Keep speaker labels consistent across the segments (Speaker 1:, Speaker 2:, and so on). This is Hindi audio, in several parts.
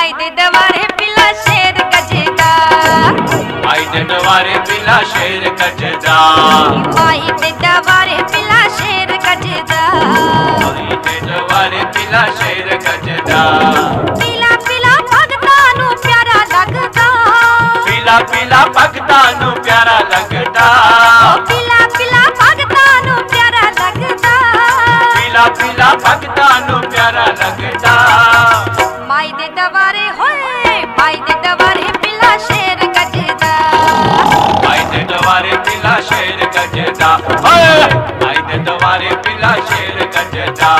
Speaker 1: माई दे दवारे पिला शेर गजदा,
Speaker 2: माई दे दवारे पिला शेर गजदा,
Speaker 1: माई दे दवारे पिला शेर गजदा,
Speaker 2: माई दे दवारे पिला शेर गजदा।
Speaker 1: पीला पीला भगता नू प्यारा लगदा,
Speaker 2: पीला पीला भगता नू प्यारा लगदा,
Speaker 1: पीला पीला भगता नू प्यारा लगदा,
Speaker 2: पीला पीला भगता नू प्यारा लगदा।
Speaker 1: माई दे दवारे होए, माई दे दवारे पिला शेर गजदा,
Speaker 2: माई दे दवारे पिला शेर गजदा, माई दे दवारे पिला शेर गजदा।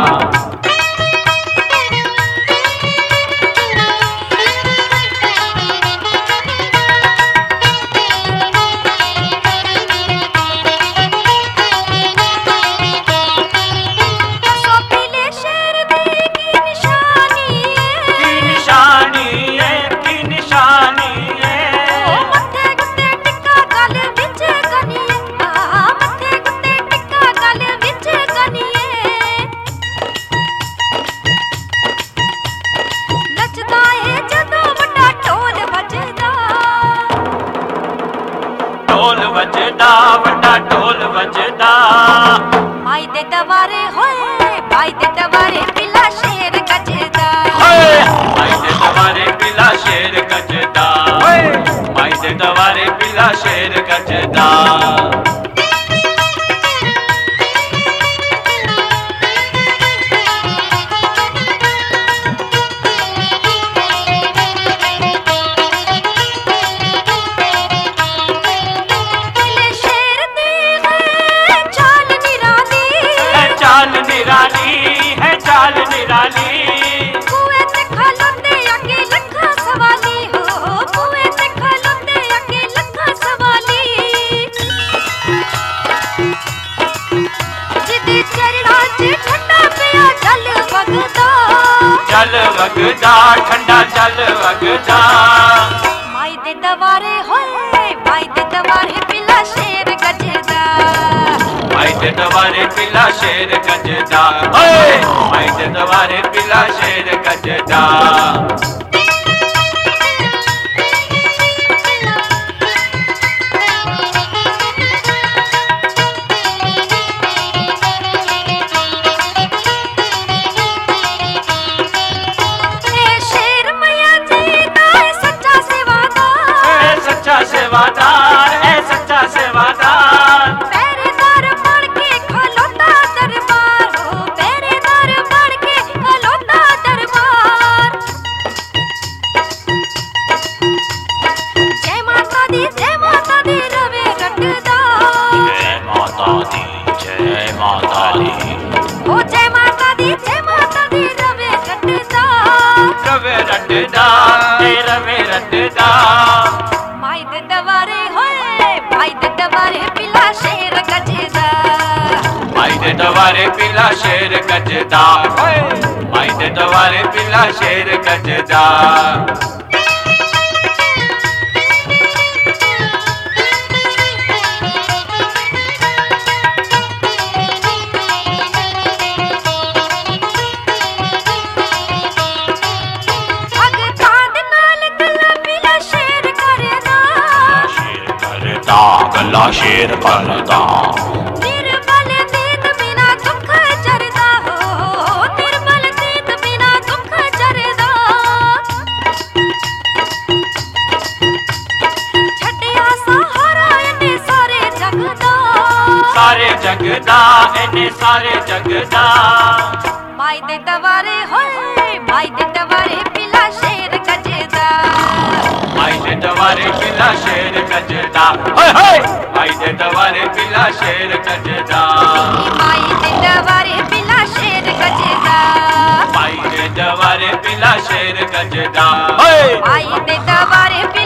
Speaker 2: वजदा वड्डा ढोल वजदा,
Speaker 1: माई दे दवारे होए, माई दे दवारे पिला शेर गजदा,
Speaker 2: माई दे दवारे पिला शेर गजदा, माई दे दवारे पिला शेर गजदा। चल वगदा ठंडा चल वगदा,
Speaker 1: माई दे दवारे होए, माई दे दवारे पिला शेर गजदा,
Speaker 2: माई दे दवारे पिला शेर गजदा, माई दे दवारे पिला शेर गजदा। सेवादार है सच्चा सेवादार,
Speaker 1: पहरेदार बन के खलोता दरबार हो, पहरेदार बन के खलोता दरबार। जय माता दी रवे रटदा,
Speaker 2: जय माता दी जय माता दी,
Speaker 1: ओ जय माता दी रवे रटदा,
Speaker 2: रवे रटदा रवे रटदा।
Speaker 1: माई दे दवारे होए, माई दे दवारे पिला शेर गजदा,
Speaker 2: माई दे दवारे पिला शेर गजदा, माई दे दवारे पिला शेर गजदा। गला शेर करदा,
Speaker 1: निर्बल दीद बिना दुख जरदा हो, निर्बल दीद बिना दुख जरदा। छटिया सहारा इन्ने सारे जगदा,
Speaker 2: सारे जगदा इन्ने सारे जगदा।
Speaker 1: माई दे दवारे होए, माई दे दवारे पिला शेर गजदा,
Speaker 2: माई दे दवारे पिला शेर गजदा, माई दे दवारे पिला शेर गजदा,
Speaker 1: माई दे दवारे पिला शेर गजदा,
Speaker 2: माई दे दवारे पिला शेर गजदा,
Speaker 1: माई दे दवारे